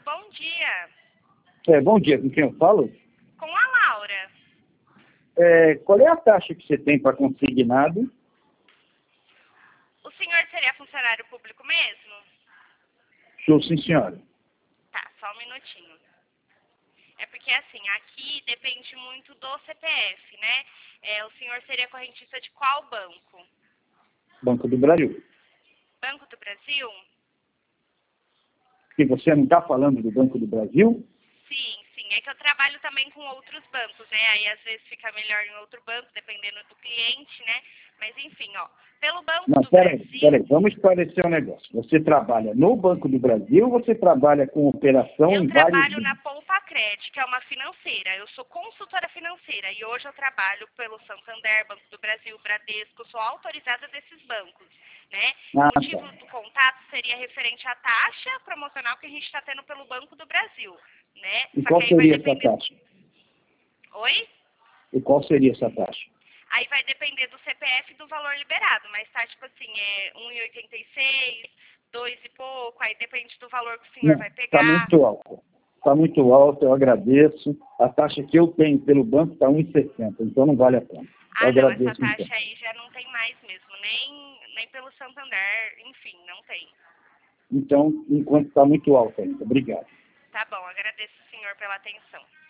bom dia. Bom dia, com quem eu falo? Com a Laura. Qual é a taxa que você tem para consignado? O senhor seria funcionário público mesmo? Sou, sim, senhora. Tá, só um minutinho. É porque assim, aqui depende muito do CPF, né? O senhor seria correntista de qual banco? Banco do Brasil. Banco do Brasil? E você não está falando do Banco do Brasil? Sim. É que eu trabalho também com outros bancos, né? Aí às vezes fica melhor em outro banco, dependendo do cliente, né? Mas enfim, ó, pelo Banco Não, do peraí, Brasil... vamos esclarecer um negócio. Você trabalha no Banco do Brasil ou você trabalha com operação Eu em vários trabalho na bancos? Poupa Cred, que é uma financeira. Eu sou consultora financeira e hoje eu trabalho pelo Santander, Banco do Brasil, Bradesco. Eu sou autorizada desses bancos, né? O motivo Tá. do contato seria referente à taxa promocional que a gente está tendo pelo Banco do Brasil, né? E Só qual que aí vai seria essa depender... taxa? Oi? E qual seria essa taxa? Aí vai depender do CPF e do valor liberado, mas tá tipo assim, 1,86, 2 e pouco, aí depende do valor que o senhor Não, vai está pegar. muito alto. Está muito alto, eu agradeço. A taxa que eu tenho pelo banco está 1,60, então não vale a pena. Eu Ah, não, essa agradeço então. taxa aí já não tem mais mesmo, nem pelo Santander, enfim, não tem. Então, enquanto está muito alto ainda. Obrigado. Tá bom, agradeço o senhor pela atenção.